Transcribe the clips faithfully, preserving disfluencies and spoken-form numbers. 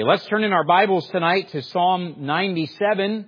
Let's turn in our Bibles tonight to Psalm ninety-seven.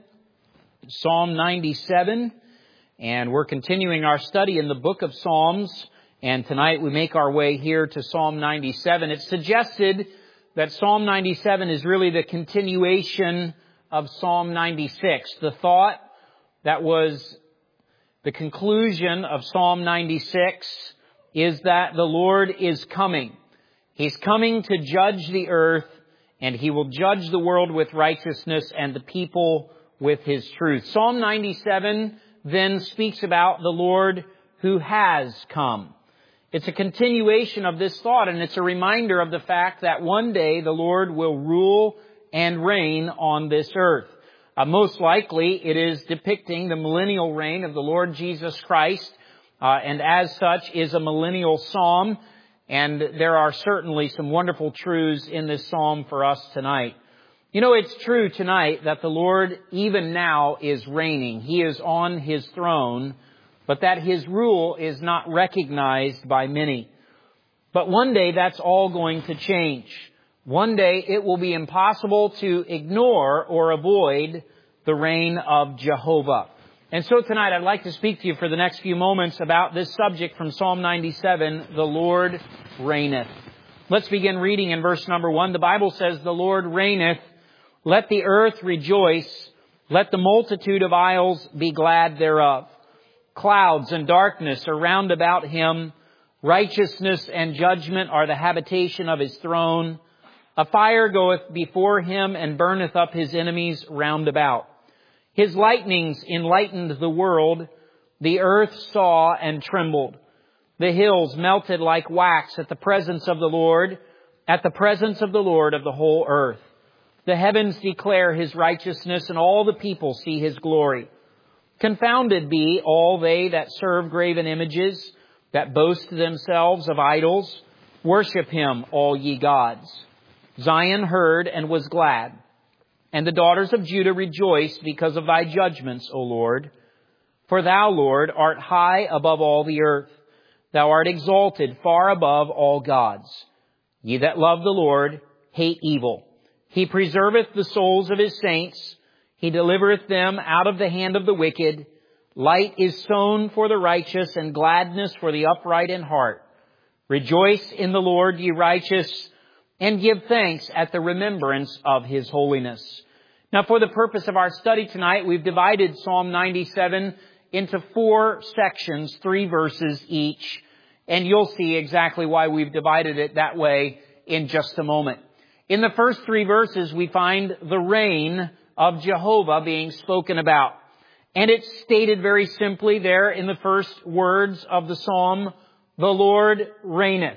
Psalm ninety-seven. And we're continuing our study in the book of Psalms. And tonight we make our way here to Psalm ninety-seven. It's suggested that Psalm ninety-seven is really the continuation of Psalm ninety-six. The thought that was the conclusion of Psalm ninety-six is that the Lord is coming. He's coming to judge the earth, and He will judge the world with righteousness and the people with His truth. Psalm ninety-seven then speaks about the Lord who has come. It's a continuation of this thought, and it's a reminder of the fact that one day the Lord will rule and reign on this earth. Uh, most likely it is depicting the millennial reign of the Lord Jesus Christ, uh, and as such is a millennial psalm. And there are certainly some wonderful truths in this psalm for us tonight. You know, it's true tonight that the Lord even now is reigning. He is on His throne, but that His rule is not recognized by many. But one day that's all going to change. One day it will be impossible to ignore or avoid the reign of Jehovah. And so tonight I'd like to speak to you for the next few moments about this subject from Psalm ninety-seven, the Lord reigneth. Let's begin reading in verse number one. The Bible says, "The Lord reigneth. Let the earth rejoice. Let the multitude of isles be glad thereof. Clouds and darkness are round about Him. Righteousness and judgment are the habitation of His throne. A fire goeth before Him and burneth up His enemies round about. His lightnings enlightened the world. The earth saw and trembled. The hills melted like wax at the presence of the Lord, at the presence of the Lord of the whole earth. The heavens declare His righteousness, and all the people see His glory. Confounded be all they that serve graven images, that boast themselves of idols. Worship Him, all ye gods. Zion heard and was glad, and the daughters of Judah rejoiced because of Thy judgments, O Lord. For Thou, Lord, art high above all the earth. Thou art exalted far above all gods. Ye that love the Lord hate evil. He preserveth the souls of His saints. He delivereth them out of the hand of the wicked. Light is sown for the righteous, and gladness for the upright in heart. Rejoice in the Lord, ye righteous, and give thanks at the remembrance of His holiness." Now, for the purpose of our study tonight, we've divided Psalm ninety-seven into four sections, three verses each. And you'll see exactly why we've divided it that way in just a moment. In the first three verses, we find the reign of Jehovah being spoken about. And it's stated very simply there in the first words of the psalm, "The Lord reigneth."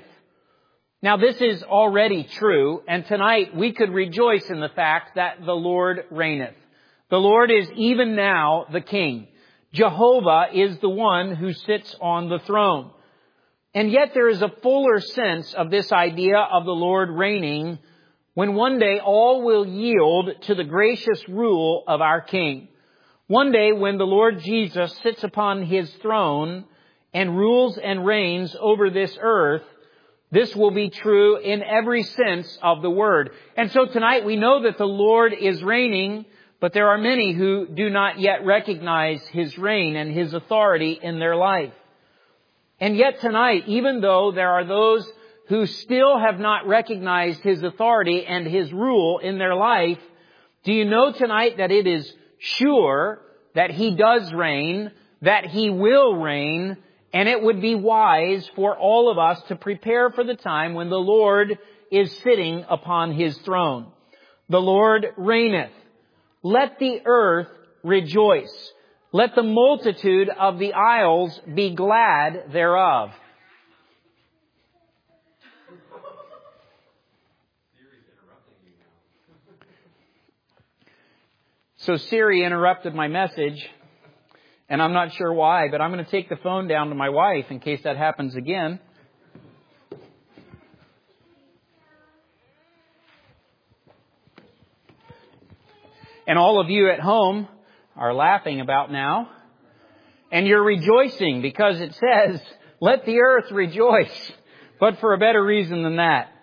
Now, this is already true, and tonight we could rejoice in the fact that the Lord reigneth. The Lord is even now the King. Jehovah is the one who sits on the throne. And yet there is a fuller sense of this idea of the Lord reigning when one day all will yield to the gracious rule of our King. One day when the Lord Jesus sits upon His throne and rules and reigns over this earth, this will be true in every sense of the word. And so tonight we know that the Lord is reigning, but there are many who do not yet recognize His reign and His authority in their life. And yet tonight, even though there are those who still have not recognized His authority and His rule in their life, do you know tonight that it is sure that He does reign, that He will reign, and it would be wise for all of us to prepare for the time when the Lord is sitting upon His throne. The Lord reigneth. Let the earth rejoice. Let the multitude of the isles be glad thereof. So Siri interrupted my message, and I'm not sure why, but I'm going to take the phone down to my wife in case that happens again. And all of you at home are laughing about now. And you're rejoicing because it says, "Let the earth rejoice," but for a better reason than that.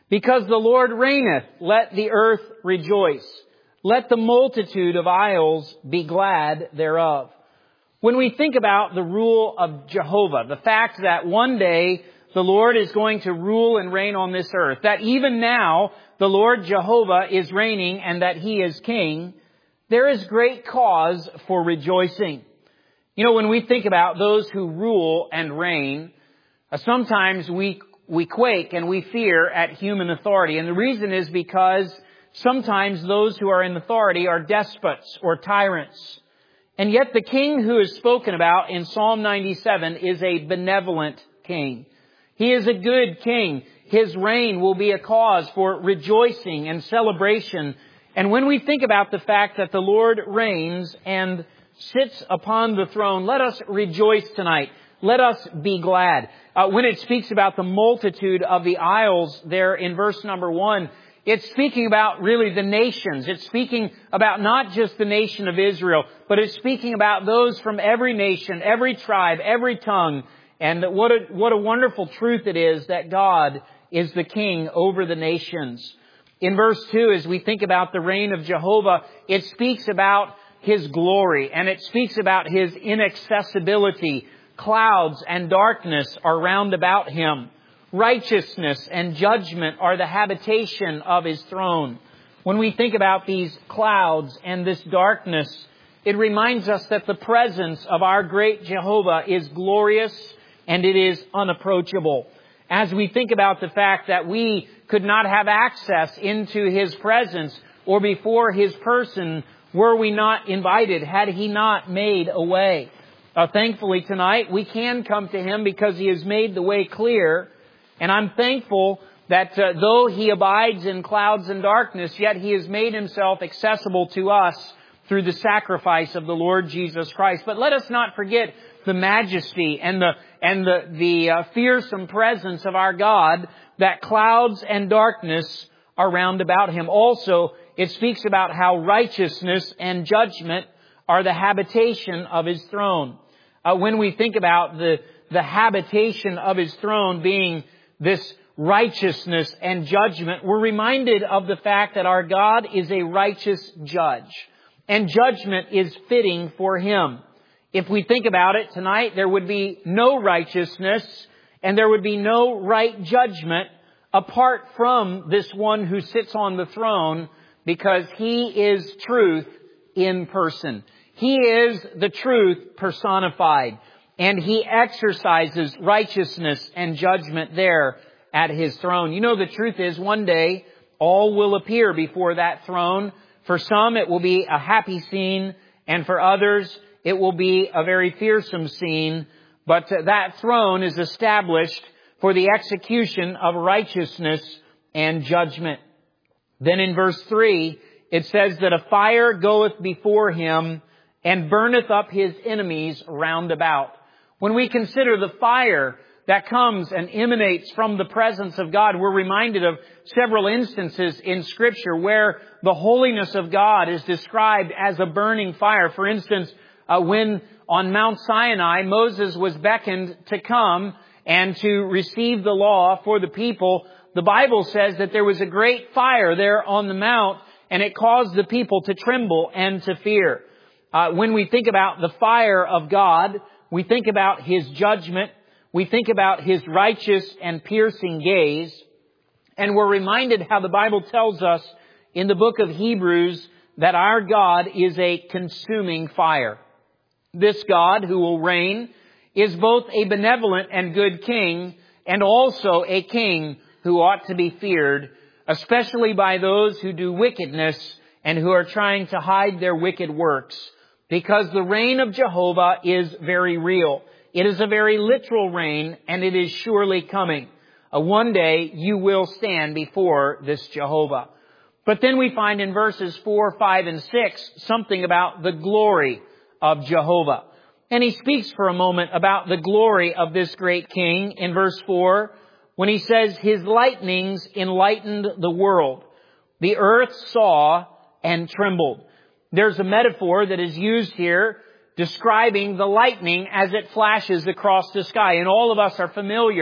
Because the Lord reigneth, let the earth rejoice. Let the multitude of isles be glad thereof. When we think about the rule of Jehovah, the fact that one day the Lord is going to rule and reign on this earth, that even now the Lord Jehovah is reigning and that He is King, there is great cause for rejoicing. You know, when we think about those who rule and reign, uh, sometimes we we quake and we fear at human authority. And the reason is because sometimes those who are in authority are despots or tyrants. And yet the king who is spoken about in Psalm ninety-seven is a benevolent king. He is a good king. His reign will be a cause for rejoicing and celebration. And when we think about the fact that the Lord reigns and sits upon the throne, let us rejoice tonight. Let us be glad. Uh, when it speaks about the multitude of the isles there in verse number one, it's speaking about really the nations. It's speaking about not just the nation of Israel, but it's speaking about those from every nation, every tribe, every tongue. And what a, what a wonderful truth it is that God is the king over the nations. In verse two, as we think about the reign of Jehovah, it speaks about His glory and it speaks about His inaccessibility. Clouds and darkness are round about Him. Righteousness and judgment are the habitation of His throne. When we think about these clouds and this darkness, it reminds us that the presence of our great Jehovah is glorious and it is unapproachable. As we think about the fact that we could not have access into His presence or before His person were we not invited, had He not made a way. Uh, thankfully tonight we can come to Him because He has made the way clear. And I'm thankful that uh, though He abides in clouds and darkness, yet He has made Himself accessible to us through the sacrifice of the Lord Jesus Christ. But let us not forget the majesty and the and the, the uh, fearsome presence of our God, that clouds and darkness are round about Him. Also, it speaks about how righteousness and judgment are the habitation of His throne. Uh, when we think about the, the habitation of His throne being this righteousness and judgment, we're reminded of the fact that our God is a righteous judge. And judgment is fitting for Him. If we think about it tonight, there would be no righteousness and there would be no right judgment apart from this one who sits on the throne, because He is truth in person. He is the truth personified, and He exercises righteousness and judgment there at His throne. You know, the truth is one day all will appear before that throne. For some it will be a happy scene, and for others it will be a very fearsome scene. But that throne is established for the execution of righteousness and judgment. Then in verse three, it says that a fire goeth before Him and burneth up His enemies round about. When we consider the fire that comes and emanates from the presence of God, we're reminded of several instances in Scripture where the holiness of God is described as a burning fire. For instance, uh, when on Mount Sinai, Moses was beckoned to come and to receive the law for the people, the Bible says that there was a great fire there on the mount, and it caused the people to tremble and to fear. Uh, when we think about the fire of God, we think about His judgment, we think about His righteous and piercing gaze, and we're reminded how the Bible tells us in the book of Hebrews that our God is a consuming fire. This God who will reign is both a benevolent and good king, and also a king who ought to be feared, especially by those who do wickedness and who are trying to hide their wicked works. Because the reign of Jehovah is very real. It is a very literal reign, and it is surely coming. Uh, one day you will stand before this Jehovah. But then we find in verses four, five, and six something about the glory of Jehovah. And he speaks for a moment about the glory of this great king in verse four, when he says, His lightnings enlightened the world. The earth saw and trembled. There's a metaphor that is used here describing the lightning as it flashes across the sky. And all of us are familiar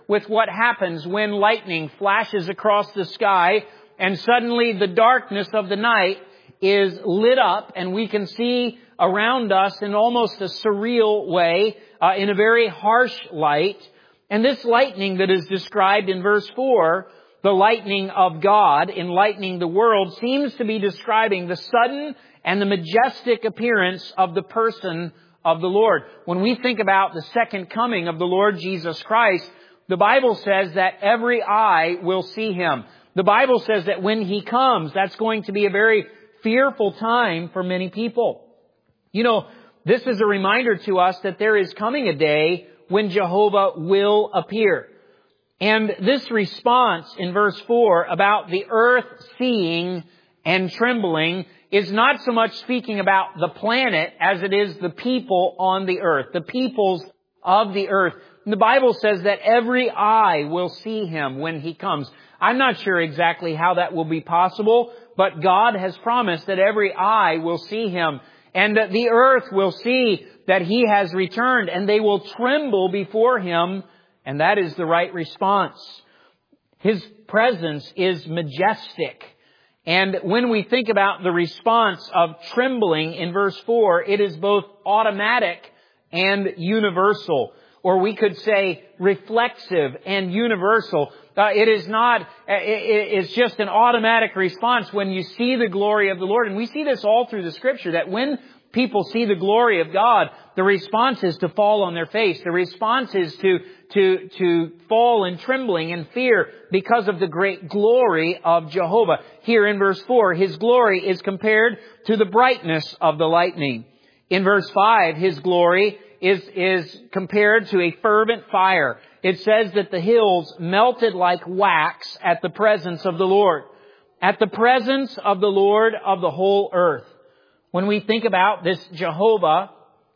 with what happens when lightning flashes across the sky and suddenly the darkness of the night is lit up and we can see around us in almost a surreal way, uh, in a very harsh light. And this lightning that is described in verse four, the lightning of God enlightening the world, seems to be describing the sudden and the majestic appearance of the person of the Lord. When we think about the second coming of the Lord Jesus Christ, the Bible says that every eye will see Him. The Bible says that when He comes, that's going to be a very fearful time for many people. You know, this is a reminder to us that there is coming a day when Jehovah will appear. And this response in verse four about the earth seeing and trembling is not so much speaking about the planet as it is the people on the earth, the peoples of the earth. And the Bible says that every eye will see Him when He comes. I'm not sure exactly how that will be possible, but God has promised that every eye will see Him, and that the earth will see that He has returned, and they will tremble before Him, and that is the right response. His presence is majestic. And when we think about the response of trembling in verse four, it is both automatic and universal. Or we could say reflexive and universal. Uh, it is not, it, it's just an automatic response when you see the glory of the Lord. And we see this all through the Scripture, that when people see the glory of God, the response is to fall on their face. The response is to, to, to fall in trembling and fear because of the great glory of Jehovah. Here in verse four, His glory is compared to the brightness of the lightning. In verse five, His glory is, is compared to a fervent fire. It says that the hills melted like wax at the presence of the Lord. At the presence of the Lord of the whole earth. When we think about this Jehovah,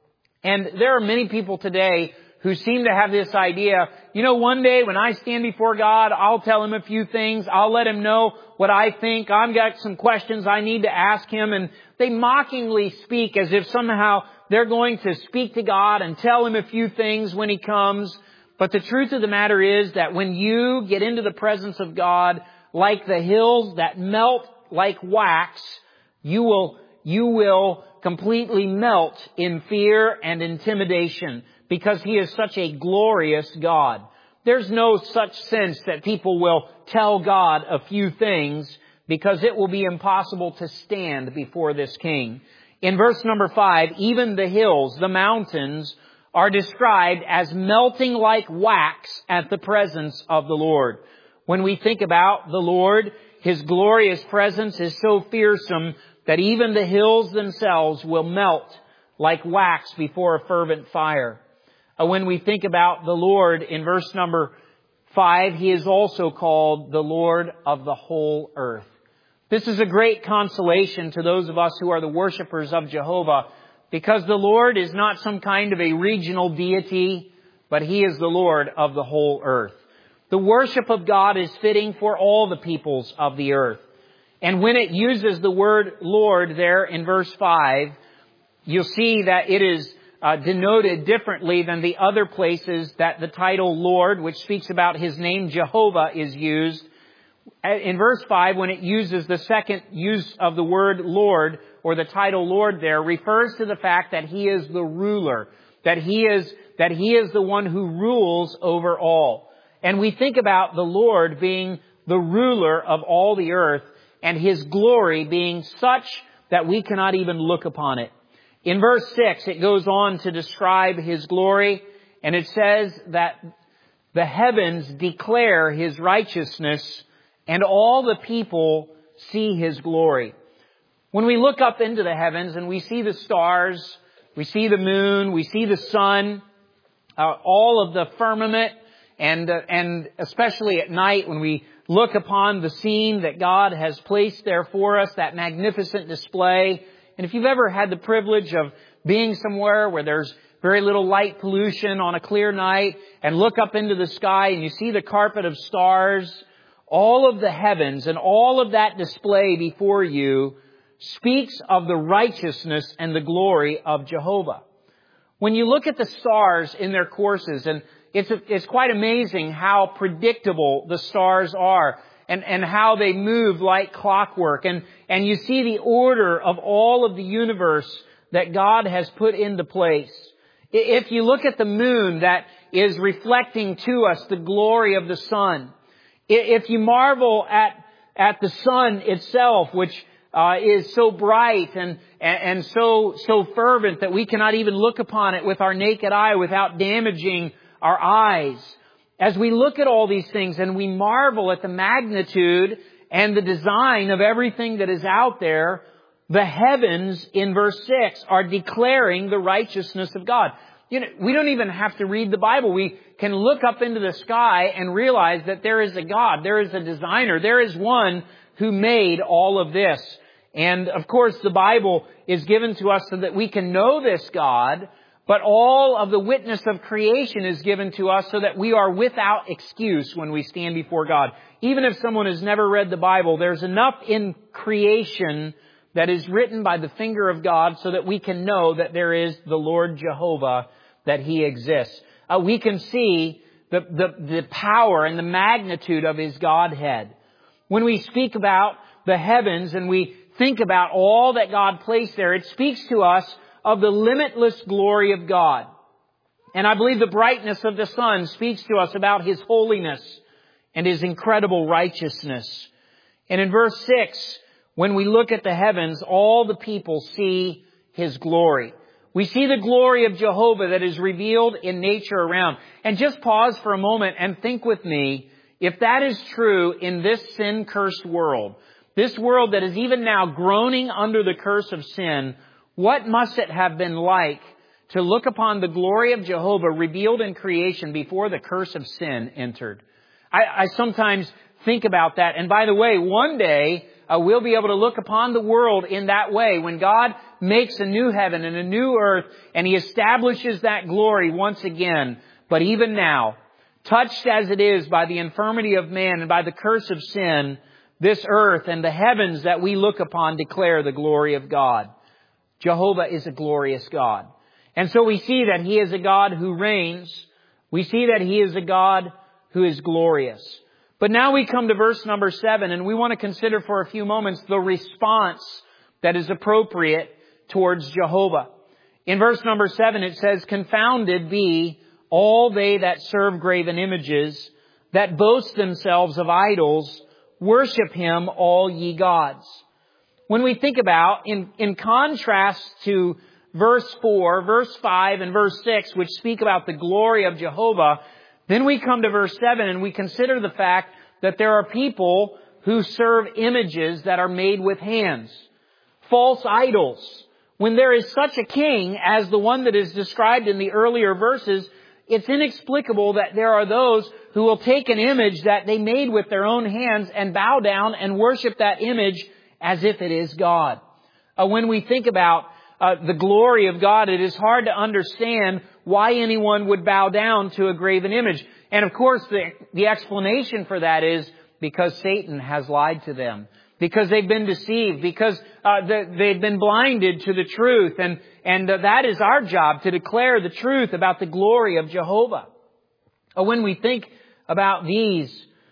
and there are many people today who seem to have this idea, you know, one day when I stand before God, I'll tell Him a few things. I'll let Him know what I think. I've got some questions I need to ask Him. And they mockingly speak as if somehow they're going to speak to God and tell Him a few things when He comes. But the truth of the matter is that when you get into the presence of God, like the hills that melt like wax, you will You will completely melt in fear and intimidation because He is such a glorious God. There's no such sense that people will tell God a few things because it will be impossible to stand before this King. In verse number five, even the hills, the mountains, are described as melting like wax at the presence of the Lord. When we think about the Lord, His glorious presence is so fearsome that even the hills themselves will melt like wax before a fervent fire. Uh, when we think about the Lord in verse number five, He is also called the Lord of the whole earth. This is a great consolation to those of us who are the worshipers of Jehovah, because the Lord is not some kind of a regional deity, but He is the Lord of the whole earth. The worship of God is fitting for all the peoples of the earth. And when it uses the word Lord there in verse five, you'll see that it is uh, denoted differently than the other places that the title Lord, which speaks about His name Jehovah, is used. In verse five, when it uses the second use of the word Lord, or the title Lord there, refers to the fact that He is the ruler, that He is, that He is the one who rules over all. And we think about the Lord being the ruler of all the earth, and His glory being such that we cannot even look upon it. In verse six, it goes on to describe His glory, and it says that the heavens declare His righteousness, and all the people see His glory. When we look up into the heavens and we see the stars, we see the moon, we see the sun, uh, all of the firmament, and uh, and especially at night when we look upon the scene that God has placed there for us, that magnificent display. And if you've ever had the privilege of being somewhere where there's very little light pollution on a clear night, and look up into the sky and you see the carpet of stars, all of the heavens and all of that display before you speaks of the righteousness and the glory of Jehovah. When you look at the stars in their courses, and it's, it's quite amazing how predictable the stars are and, and how they move like clockwork. And, and you see the order of all of the universe that God has put into place. If you look at the moon that is reflecting to us the glory of the sun, if you marvel at, at the sun itself, which uh, is so bright and, and, and so, so fervent that we cannot even look upon it with our naked eye without damaging our eyes. As we look at all these things and we marvel at the magnitude and the design of everything that is out there, the heavens, in verse six, are declaring the righteousness of God. You know, we don't even have to read the Bible. We can look up into the sky and realize that there is a God, there is a designer, there is one who made all of this. And of course, the Bible is given to us so that we can know this God, but all of the witness of creation is given to us so that we are without excuse when we stand before God. Even if someone has never read the Bible, there's enough in creation that is written by the finger of God so that we can know that there is the Lord Jehovah, that He exists. Uh, we can see the, the, the power and the magnitude of His Godhead. When we speak about the heavens and we think about all that God placed there, it speaks to us of the limitless glory of God. And I believe the brightness of the sun speaks to us about His holiness and His incredible righteousness. And in verse six, when we look at the heavens, all the people see His glory. We see the glory of Jehovah that is revealed in nature around. And just pause for a moment and think with me, if that is true in this sin-cursed world, this world that is even now groaning under the curse of sin, what must it have been like to look upon the glory of Jehovah revealed in creation before the curse of sin entered? I, I sometimes think about that. And by the way, one day, Uh, we'll be able to look upon the world in that way when God makes a new heaven and a new earth and He establishes that glory once again. But even now, touched as it is by the infirmity of man and by the curse of sin, this earth and the heavens that we look upon declare the glory of God. Jehovah is a glorious God. And so we see that He is a God who reigns. We see that He is a God who is glorious. But now we come to verse number seven, and we want to consider for a few moments the response that is appropriate towards Jehovah. In verse number seven, it says, "Confounded be all they that serve graven images, that boast themselves of idols, worship Him, all ye gods." When we think about, in, in contrast to verse four, verse five, and verse six, which speak about the glory of Jehovah, then we come to verse seven and we consider the fact that there are people who serve images that are made with hands. False idols. When there is such a king as the one that is described in the earlier verses, it's inexplicable that there are those who will take an image that they made with their own hands and bow down and worship that image as if it is God. Uh, when we think about uh, the glory of God, it is hard to understand why anyone would bow down to a graven image. And of course, the, the explanation for that is because Satan has lied to them. Because they've been deceived. Because uh, the, they've been blinded to the truth. And, and uh, that is our job, to declare the truth about the glory of Jehovah. Uh, when we think about these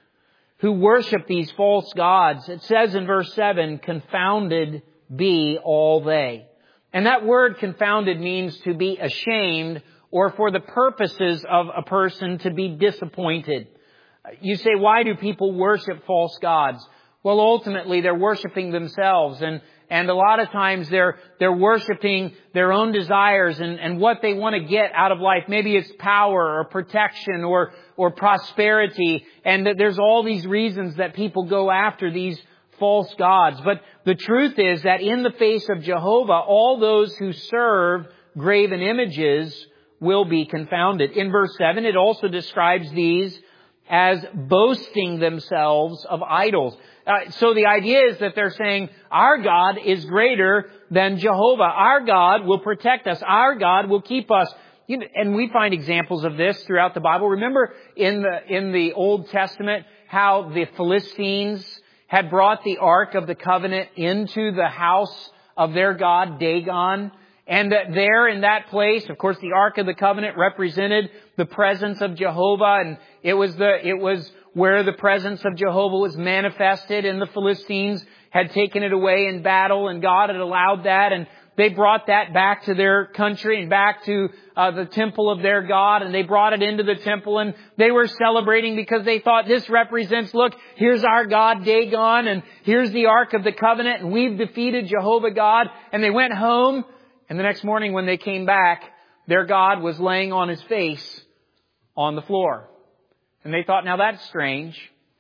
who worship these false gods, it says in verse seven, "Confounded be all they." And that word confounded means to be ashamed, or for the purposes of a person to be disappointed. You say, why do people worship false gods? Well, ultimately, they're worshiping themselves. And, and a lot of times they're, they're worshiping their own desires and, and what they want to get out of life. Maybe it's power or protection or, or prosperity. And there's all these reasons that people go after these false gods. But the truth is that in the face of Jehovah, all those who serve graven images will be confounded. In verse seven, it also describes these as boasting themselves of idols. Uh, so the idea is that they're saying, our God is greater than Jehovah. Our God will protect us. Our God will keep us. You know, and we find examples of this throughout the Bible. Remember in the, in the Old Testament, how the Philistines had brought the Ark of the Covenant into the house of their god Dagon. And that there in that place, of course, the Ark of the Covenant represented the presence of Jehovah, and it was the, it was where the presence of Jehovah was manifested, and the Philistines had taken it away in battle, and God had allowed that, and they brought that back to their country and back to uh, the temple of their God, and they brought it into the temple, and they were celebrating because they thought this represents, look, here's our God Dagon, and here's the Ark of the Covenant, and we've defeated Jehovah God. And they went home, and the next morning when they came back, their God was laying on his face on the floor. And they thought, now that's strange.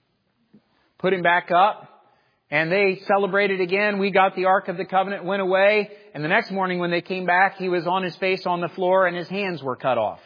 Put him back up. And they celebrated again. We got the Ark of the Covenant, went away. And the next morning when they came back, he was on his face on the floor and his hands were cut off.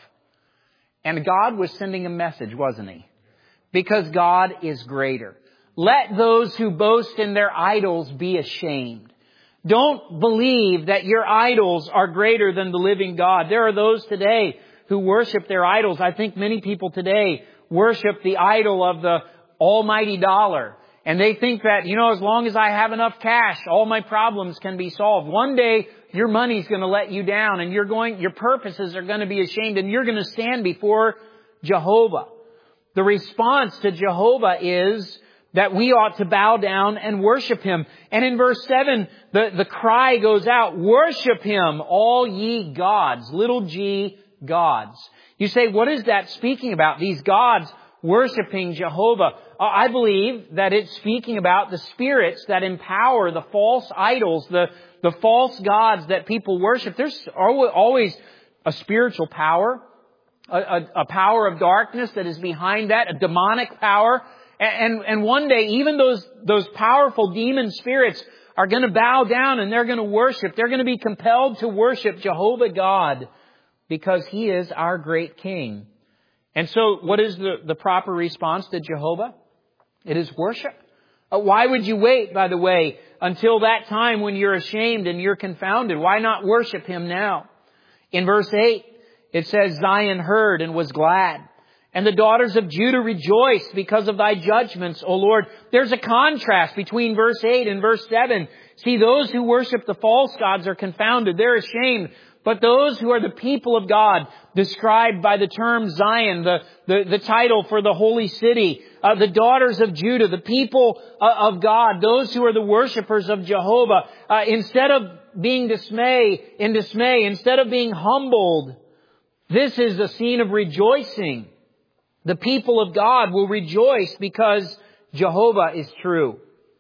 And God was sending a message, wasn't he? Because God is greater. Let those who boast in their idols be ashamed. Don't believe that your idols are greater than the living God. There are those today who worship their idols. I think many people today worship the idol of the almighty dollar. And they think that, you know, as long as I have enough cash, all my problems can be solved. One day, your money's going to let you down, and you're going, your purposes are going to be ashamed, and you're going to stand before Jehovah. The response to Jehovah is that we ought to bow down and worship Him. And in verse seven, the, the cry goes out, worship Him, all ye gods, little g gods. You say, what is that speaking about? These gods worshiping Jehovah. I believe that it's speaking about the spirits that empower the false idols, the, the false gods that people worship. There's always a spiritual power, a, a, a power of darkness that is behind that, a demonic power. And, and one day, even those, those powerful demon spirits are going to bow down and they're going to worship. They're going to be compelled to worship Jehovah God because He is our great King. And so what is the, the proper response to Jehovah? It is worship. Uh, why would you wait, by the way, until that time when you're ashamed and you're confounded? Why not worship Him now? In verse eight, it says, Zion heard and was glad, and the daughters of Judah rejoiced because of thy judgments, O Lord. There's a contrast between verse eight and verse seven. See, those who worship the false gods are confounded. They're ashamed. But those who are the people of God, described by the term Zion, the, the, the title for the holy city, uh, the daughters of Judah, the people uh, of God, those who are the worshipers of Jehovah, uh, instead of being dismay, in dismay, instead of being humbled, this is a scene of rejoicing. The people of God will rejoice because Jehovah is true.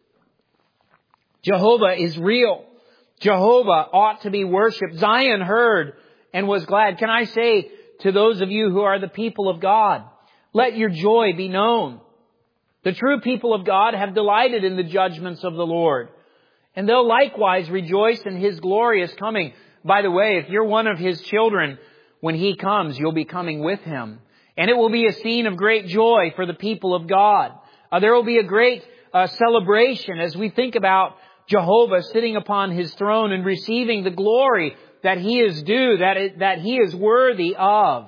Jehovah is real. Jehovah ought to be worshipped. Zion heard and was glad. Can I say to those of you who are the people of God, let your joy be known. The true people of God have delighted in the judgments of the Lord, and they'll likewise rejoice in His glorious coming. By the way, if you're one of His children, when He comes, you'll be coming with Him. And it will be a scene of great joy for the people of God. Uh, there will be a great uh, celebration as we think about Jehovah sitting upon His throne and receiving the glory that He is due, that, it, that He is worthy of.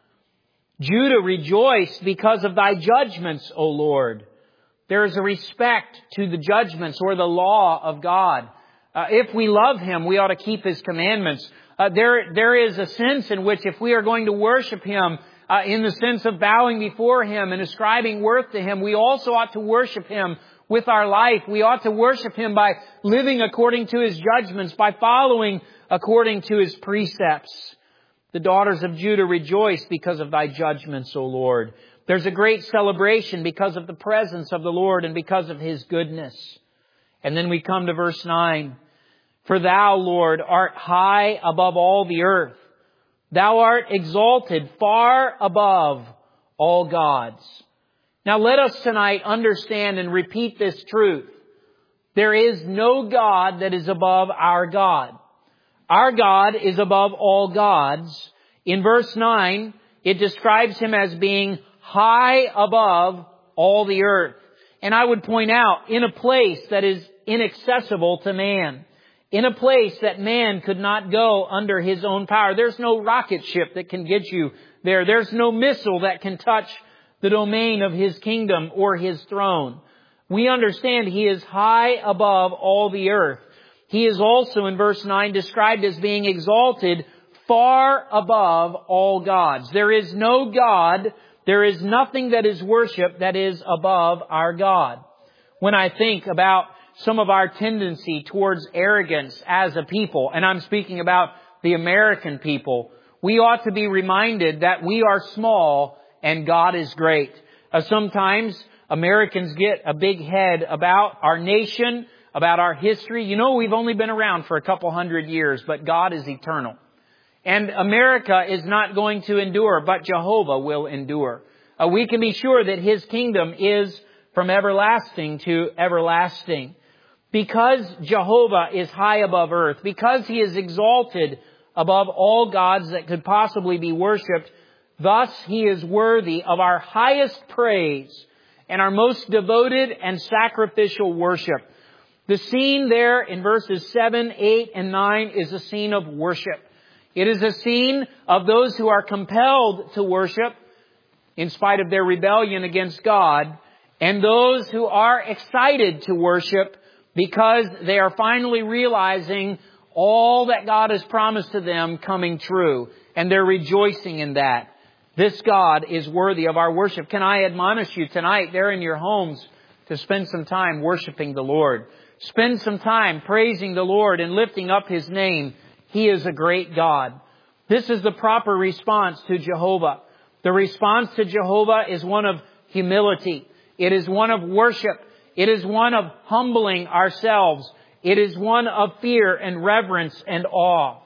Judah rejoiced because of thy judgments, O Lord. There is a respect to the judgments or the law of God. Uh, if we love Him, we ought to keep His commandments. Uh, there, there is a sense in which if we are going to worship Him, uh, in the sense of bowing before Him and ascribing worth to Him, we also ought to worship Him with our life. We ought to worship Him by living according to His judgments, by following according to His precepts. The daughters of Judah rejoice because of thy judgments, O Lord. There's a great celebration because of the presence of the Lord and because of His goodness. And then we come to verse nine. For thou, Lord, art high above all the earth. Thou art exalted far above all gods. Now let us tonight understand and repeat this truth. There is no God that is above our God. Our God is above all gods. In verse nine, it describes Him as being high above all the earth. And I would point out, in a place that is inaccessible to man. In a place that man could not go under his own power. There's no rocket ship that can get you there. There's no missile that can touch the domain of His kingdom or His throne. We understand He is high above all the earth. He is also in verse nine described as being exalted far above all gods. There is no God, there is nothing that is worshiped that is above our God. When I think about some of our tendency towards arrogance as a people, and I'm speaking about the American people, we ought to be reminded that we are small and God is great. Uh, sometimes Americans get a big head about our nation, about our history. You know, we've only been around for a couple hundred years, but God is eternal. And America is not going to endure, but Jehovah will endure. Uh, we can be sure that His kingdom is from everlasting to everlasting. Because Jehovah is high above earth, because He is exalted above all gods that could possibly be worshipped, thus He is worthy of our highest praise and our most devoted and sacrificial worship. The scene there in verses seven, eight, and nine is a scene of worship. It is a scene of those who are compelled to worship in spite of their rebellion against God, and those who are excited to worship because they are finally realizing all that God has promised to them coming true, and they're rejoicing in that. This God is worthy of our worship. Can I admonish you tonight there in your homes to spend some time worshiping the Lord? Spend some time praising the Lord and lifting up His name. He is a great God. This is the proper response to Jehovah. The response to Jehovah is one of humility. It is one of worship. It is one of humbling ourselves. It is one of fear and reverence and awe.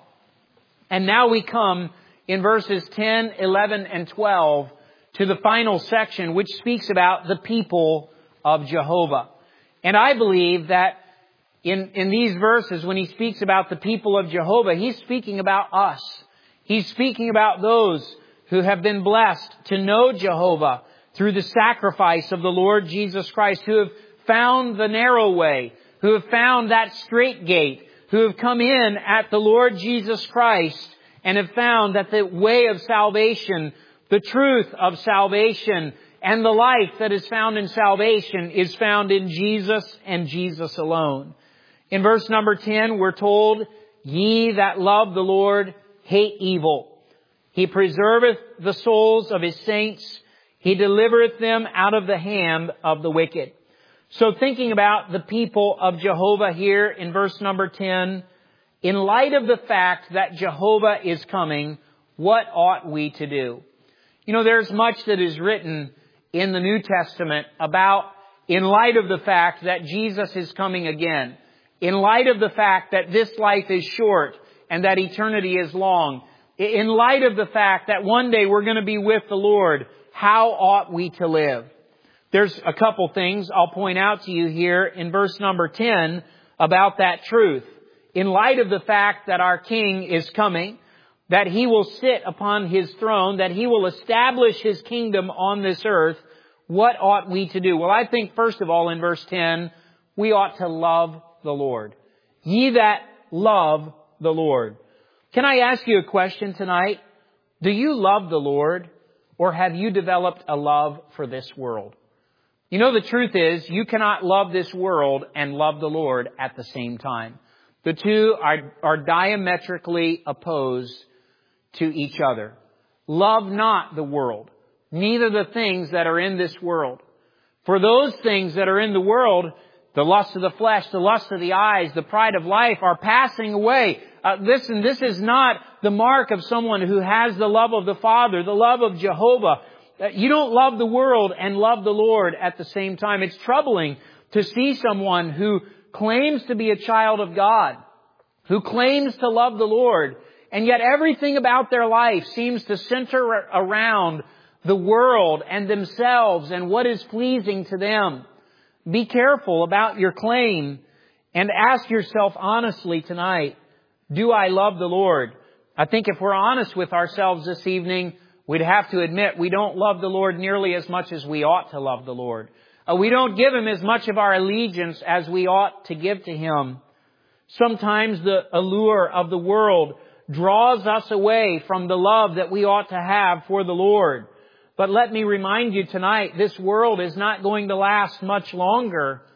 And now we come in verses ten, eleven, and twelve to the final section, which speaks about the people of Jehovah. And I believe that in, in these verses, when he speaks about the people of Jehovah, he's speaking about us. He's speaking about those who have been blessed to know Jehovah through the sacrifice of the Lord Jesus Christ, who have found the narrow way, who have found that straight gate, who have come in at the Lord Jesus Christ and have found that the way of salvation, the truth of salvation, and the life that is found in salvation is found in Jesus and Jesus alone. In verse number ten, we're told, "Ye that love the Lord hate evil. He preserveth the souls of His saints. He delivereth them out of the hand of the wicked." So thinking about the people of Jehovah here in verse number ten, in light of the fact that Jehovah is coming, what ought we to do? You know, there's much that is written in the New Testament about, in light of the fact that Jesus is coming again, in light of the fact that this life is short and that eternity is long, in light of the fact that one day we're going to be with the Lord, how ought we to live? There's a couple things I'll point out to you here in verse number ten about that truth. In light of the fact that our King is coming, that He will sit upon His throne, that He will establish His kingdom on this earth, what ought we to do? Well, I think first of all in verse ten, we ought to love the Lord. Ye that love the Lord. Can I ask you a question tonight? Do you love the Lord, or have you developed a love for this world? You know, the truth is, you cannot love this world and love the Lord at the same time. The two are, are diametrically opposed to each other. Love not the world, neither the things that are in this world. For those things that are in the world, the lust of the flesh, the lust of the eyes, the pride of life are passing away. Uh, listen, this is not the mark of someone who has the love of the Father, the love of Jehovah. Uh, you don't love the world and love the Lord at the same time. It's troubling to see someone who claims to be a child of God, who claims to love the Lord, and yet everything about their life seems to center around the world and themselves and what is pleasing to them. Be careful about your claim and ask yourself honestly tonight, do I love the Lord? I think if we're honest with ourselves this evening, we'd have to admit we don't love the Lord nearly as much as we ought to love the Lord. Uh, we don't give Him as much of our allegiance as we ought to give to Him. Sometimes the allure of the world draws us away from the love that we ought to have for the Lord. But let me remind you tonight, this world is not going to last much longer.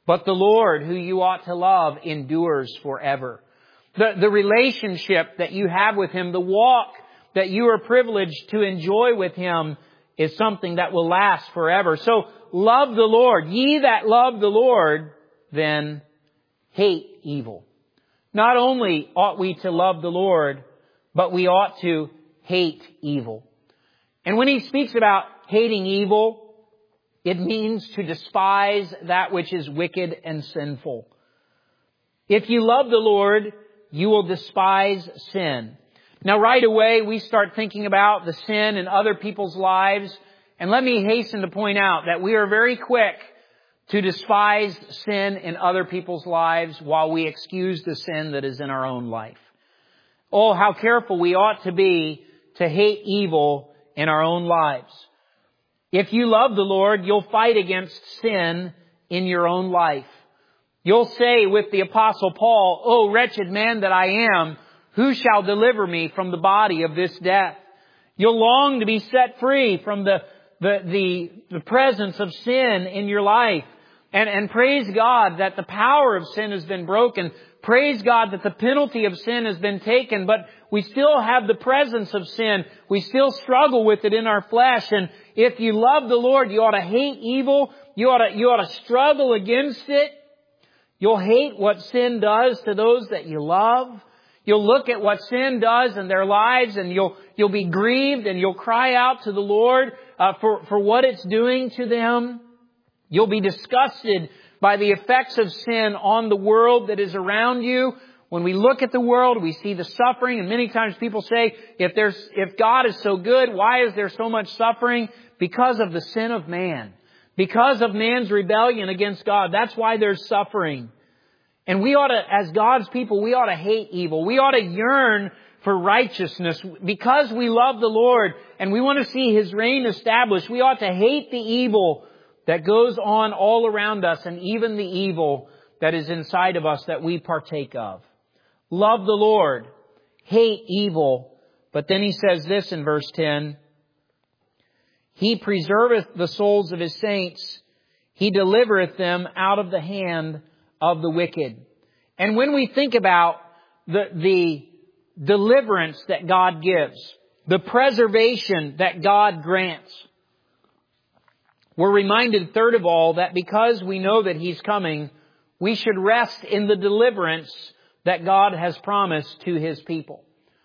But the Lord, who you ought to love, endures forever. The, the relationship that you have with Him, the walk that you are privileged to enjoy with Him, is something that will last forever. So love the Lord. Ye that love the Lord, then hate evil. Not only ought we to love the Lord, but we ought to hate evil. And when he speaks about hating evil, it means to despise that which is wicked and sinful. If you love the Lord, you will despise sin. Now right away we start thinking about the sin in other people's lives. And let me hasten to point out that we are very quick to despise sin in other people's lives while we excuse the sin that is in our own life. Oh, how careful we ought to be to hate evil in our own lives. If you love the Lord, you'll fight against sin in your own life. You'll say with the Apostle Paul, "O wretched man that I am, who shall deliver me from the body of this death?" You'll long to be set free from the, the, the, the presence of sin in your life. And, and praise God that the power of sin has been broken. Praise God that the penalty of sin has been taken, but we still have the presence of sin. We still struggle with it in our flesh. And if you love the Lord, you ought to hate evil. You ought to, you ought to struggle against it. You'll hate what sin does to those that you love. You'll look at what sin does in their lives, and you'll, you'll be grieved, and you'll cry out to the Lord uh, for, for what it's doing to them. You'll be disgusted by the effects of sin on the world that is around you. When we look at the world, we see the suffering, and many times people say, if there's, if God is so good, why is there so much suffering? Because of the sin of man. Because of man's rebellion against God. That's why there's suffering. And we ought to, as God's people, we ought to hate evil. We ought to yearn for righteousness. Because we love the Lord and we want to see His reign established, we ought to hate the evil that goes on all around us, and even the evil that is inside of us that we partake of. Love the Lord, hate evil. But then he says this in verse ten, He preserveth the souls of His saints. He delivereth them out of the hand of the wicked. And when we think about the, the deliverance that God gives, the preservation that God grants, we're reminded, third of all, that because we know that He's coming, we should rest in the deliverance that God has promised to His people.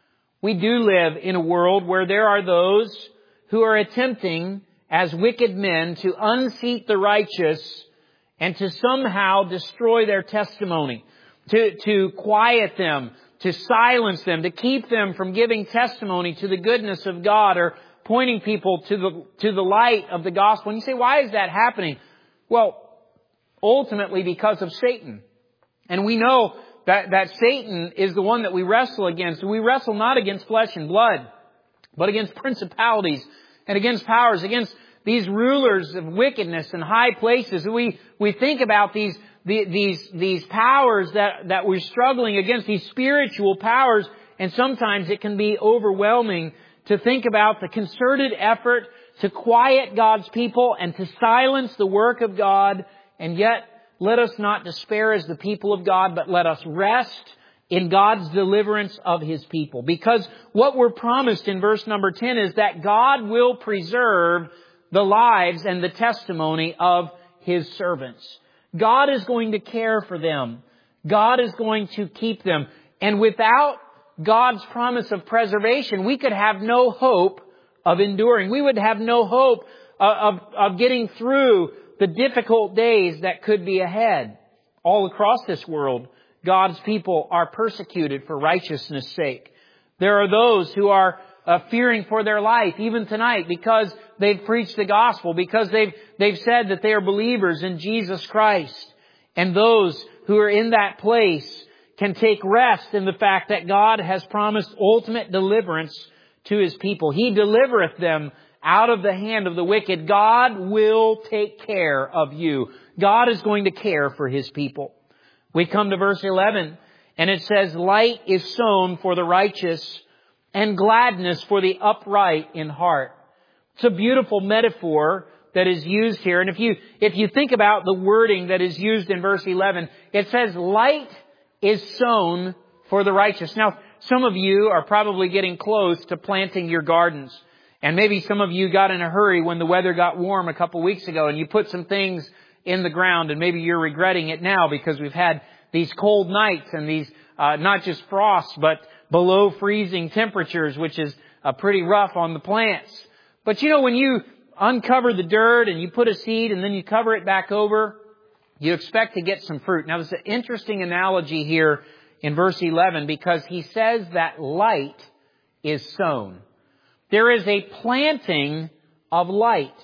We do live in a world where there are those who are attempting, as wicked men, to unseat the righteous and to somehow destroy their testimony, to, to quiet them, to silence them, to keep them from giving testimony to the goodness of God, or pointing people to the, to the light of the gospel. And you say, why is that happening? Well, ultimately because of Satan. And we know that, that Satan is the one that we wrestle against. We wrestle not against flesh and blood, but against principalities and against powers, against these rulers of wickedness in high places. We, we think about these, the, these, these powers that, that we're struggling against, these spiritual powers, and sometimes it can be overwhelming to think about the concerted effort to quiet God's people and to silence the work of God. And yet, let us not despair as the people of God, but let us rest in God's deliverance of His people. Because what we're promised in verse number ten is that God will preserve the lives and the testimony of His servants. God is going to care for them. God is going to keep them. And without God's promise of preservation, we could have no hope of enduring. We would have no hope of, of, of getting through the difficult days that could be ahead. All across this world, God's people are persecuted for righteousness' sake. There are those who are uh, fearing for their life, even tonight, because they've preached the gospel, because they've, they've said that they are believers in Jesus Christ. And those who are in that place can take rest in the fact that God has promised ultimate deliverance to His people. He delivereth them out of the hand of the wicked. God will take care of you. God is going to care for His people. We come to verse eleven, and it says, Light is sown for the righteous, and gladness for the upright in heart. It's a beautiful metaphor that is used here. And if you, if you think about the wording that is used in verse eleven, it says, light is sown for the righteous. Now, some of you are probably getting close to planting your gardens. And maybe some of you got in a hurry when the weather got warm a couple weeks ago and you put some things in the ground, and maybe you're regretting it now because we've had these cold nights and these, uh, not just frost, but below freezing temperatures, which is uh, pretty rough on the plants. But you know, when you uncover the dirt and you put a seed and then you cover it back over, you expect to get some fruit. Now, there's an interesting analogy here in verse eleven because he says that light is sown. There is a planting of light,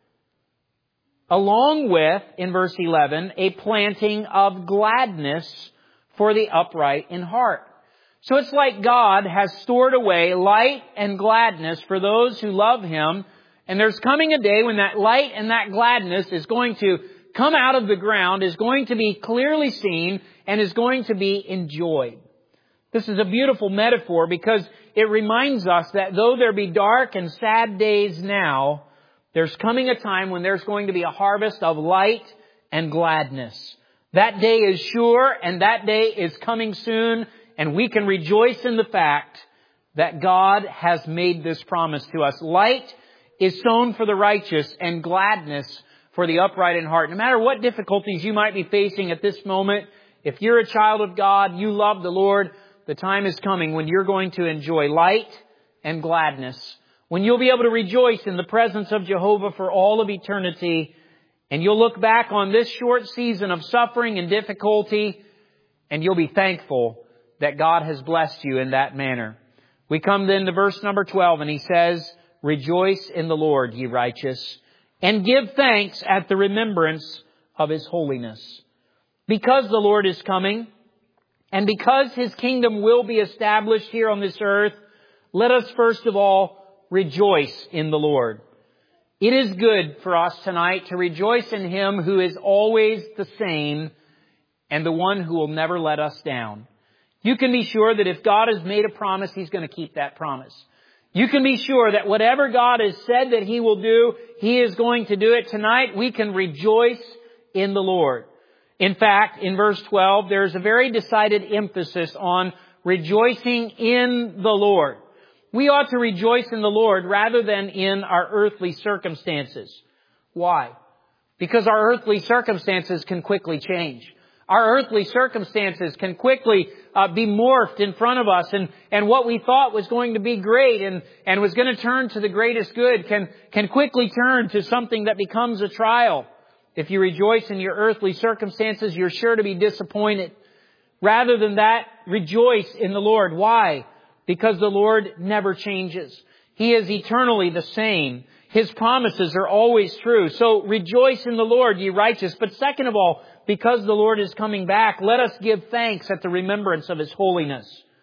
along with, in verse eleven, a planting of gladness for the upright in heart. So it's like God has stored away light and gladness for those who love Him. And there's coming a day when that light and that gladness is going to come out of the ground, is going to be clearly seen, and is going to be enjoyed. This is a beautiful metaphor because it reminds us that though there be dark and sad days now, there's coming a time when there's going to be a harvest of light and gladness. That day is sure, and that day is coming soon, and we can rejoice in the fact that God has made this promise to us. Light is sown for the righteous, and gladness for the upright in heart. No matter what difficulties you might be facing at this moment, if you're a child of God, you love the Lord, the time is coming when you're going to enjoy light and gladness, when you'll be able to rejoice in the presence of Jehovah for all of eternity, and you'll look back on this short season of suffering and difficulty, and you'll be thankful that God has blessed you in that manner. We come then to verse number twelve, and he says, rejoice in the Lord, ye righteous, and give thanks at the remembrance of His holiness. Because the Lord is coming, and because His kingdom will be established here on this earth, let us first of all rejoice in the Lord. It is good for us tonight to rejoice in Him who is always the same and the one who will never let us down. You can be sure that if God has made a promise, He's going to keep that promise. You can be sure that whatever God has said that He will do, He is going to do it. Tonight, we can rejoice in the Lord. In fact, in verse twelve, there is a very decided emphasis on rejoicing in the Lord. We ought to rejoice in the Lord rather than in our earthly circumstances. Why? Because our earthly circumstances can quickly change. Our earthly circumstances can quickly uh, be morphed in front of us, and, and what we thought was going to be great and, and was going to turn to the greatest good can, can quickly turn to something that becomes a trial. If you rejoice in your earthly circumstances, you're sure to be disappointed. Rather than that, rejoice in the Lord. Why? Because the Lord never changes. He is eternally the same. His promises are always true. So rejoice in the Lord, ye righteous. But second of all, because the Lord is coming back, let us give thanks at the remembrance of His holiness.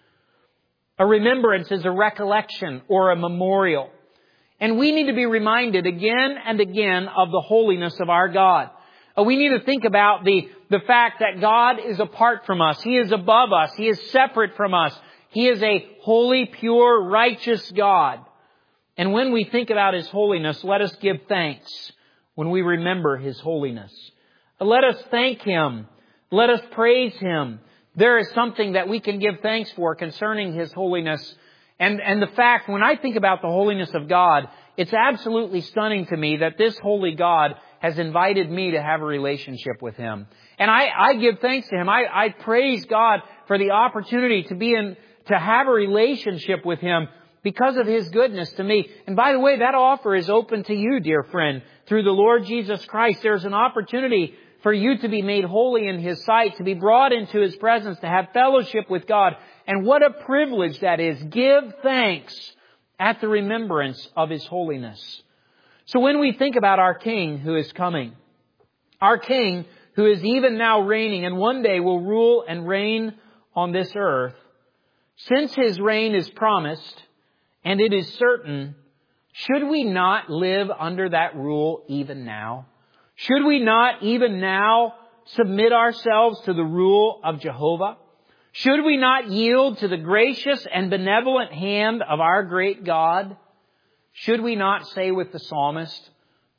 A remembrance is a recollection or a memorial. And we need to be reminded again and again of the holiness of our God. We need to think about the, the fact that God is apart from us. He is above us. He is separate from us. He is a holy, pure, righteous God. And when we think about His holiness, let us give thanks when we remember His holiness. Let us thank Him. Let us praise Him. There is something that we can give thanks for concerning His holiness. And, and the fact, when I think about the holiness of God, it's absolutely stunning to me that this holy God has invited me to have a relationship with Him. And I, I give thanks to Him. I, I praise God for the opportunity to be in, to have a relationship with Him because of His goodness to me. And by the way, that offer is open to you, dear friend. Through the Lord Jesus Christ, there's an opportunity for you to be made holy in His sight, to be brought into His presence, to have fellowship with God. And what a privilege that is. Give thanks at the remembrance of His holiness. So when we think about our King who is coming, our King who is even now reigning and one day will rule and reign on this earth, since His reign is promised and it is certain, should we not live under that rule even now? Should we not even now submit ourselves to the rule of Jehovah? Should we not yield to the gracious and benevolent hand of our great God? Should we not say with the psalmist,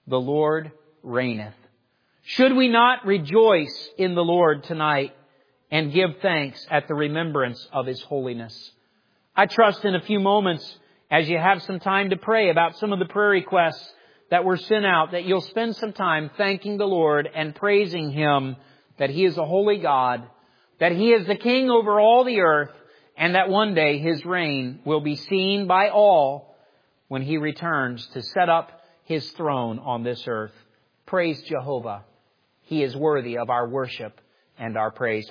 the Lord reigneth. Should we not rejoice in the Lord tonight and give thanks at the remembrance of His holiness? I trust in a few moments, as you have some time to pray about some of the prayer requests that were sent out, that you'll spend some time thanking the Lord and praising Him that He is a holy God, that He is the King over all the earth, and that one day His reign will be seen by all when He returns to set up His throne on this earth. Praise Jehovah. He is worthy of our worship and our praise.